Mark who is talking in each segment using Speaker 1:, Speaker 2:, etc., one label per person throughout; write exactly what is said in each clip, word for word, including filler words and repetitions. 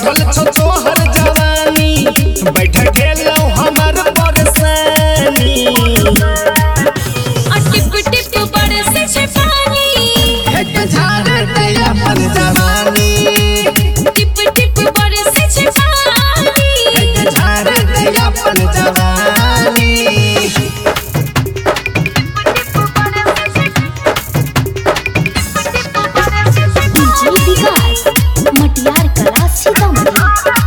Speaker 1: चढ़ल छो तोहर जवानी बैठ गेलौ हमर परेशानी
Speaker 2: टिप टिप बरसे छे पानी
Speaker 1: एक झाड़ दे अपन जवानी
Speaker 2: टिप टिप बरसे छे पानी
Speaker 1: एक झाड़ दे अपन जवानी
Speaker 2: मटियार कला सीतामढ़ी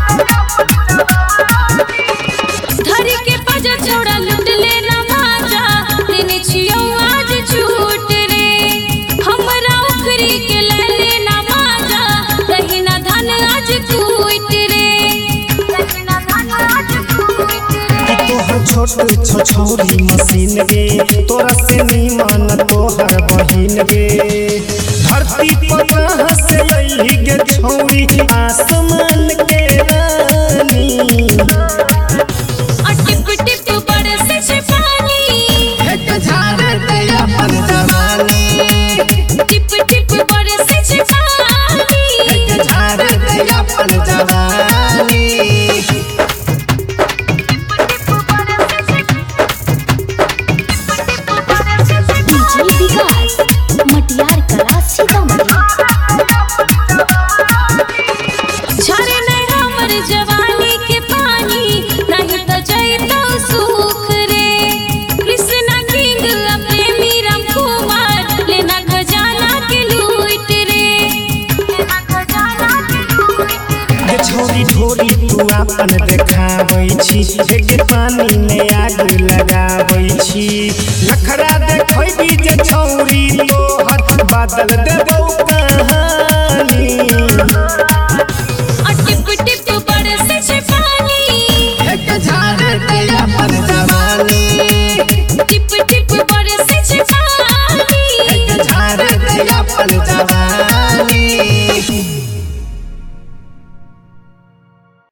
Speaker 2: धरी के पजा छोड़ा लुट लेना माजा देने छियो आज छूट रे हमरा उखरी के ले लेना माजा कहीं ना धन आज टूट रे कहीं ना धन आज टूट रे
Speaker 1: तोहर छोट छो छोरी मशीन गे तोरा से नीमन तोहर बहिन गे धरती पर कहां से आई गे छोरी आसमान के रानी
Speaker 2: टिप टिप बरसे छे पानी
Speaker 1: एक झाड़ दे अपन जवानी
Speaker 2: टिप टिप बरसे छे पानी
Speaker 1: एक झाड़ दे अपन जवानी
Speaker 2: मटियार कला सीतामढ़ी झरे नहीं हमर जवानी के पानी नहीं तो जैतो सुख रे कृष्णा किंग प्रेमी राम कुमार लेना खजाना के लूट रे लेना खजाना के लूट
Speaker 1: गे छोरी ढोरी तू अपन देखाबै छी एक पानी में आग लगाबै छी नखरा देखै भी जे छौरी तोहर बादल देबौ कहां